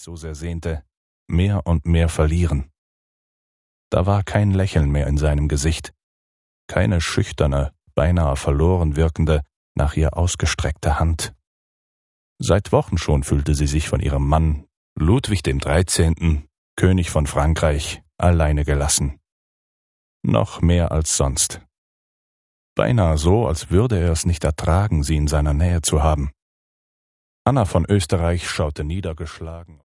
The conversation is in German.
sich so sehr sehnte, mehr und mehr verlieren. Da war kein Lächeln mehr in seinem Gesicht, keine schüchterne, beinahe verloren wirkende, nach ihr ausgestreckte Hand. Seit Wochen schon fühlte sie sich von ihrem Mann, Ludwig dem 13., König von Frankreich, alleine gelassen. Noch mehr als sonst. Beinahe so, als würde er es nicht ertragen, sie in seiner Nähe zu haben. Anna von Österreich schaute niedergeschlagen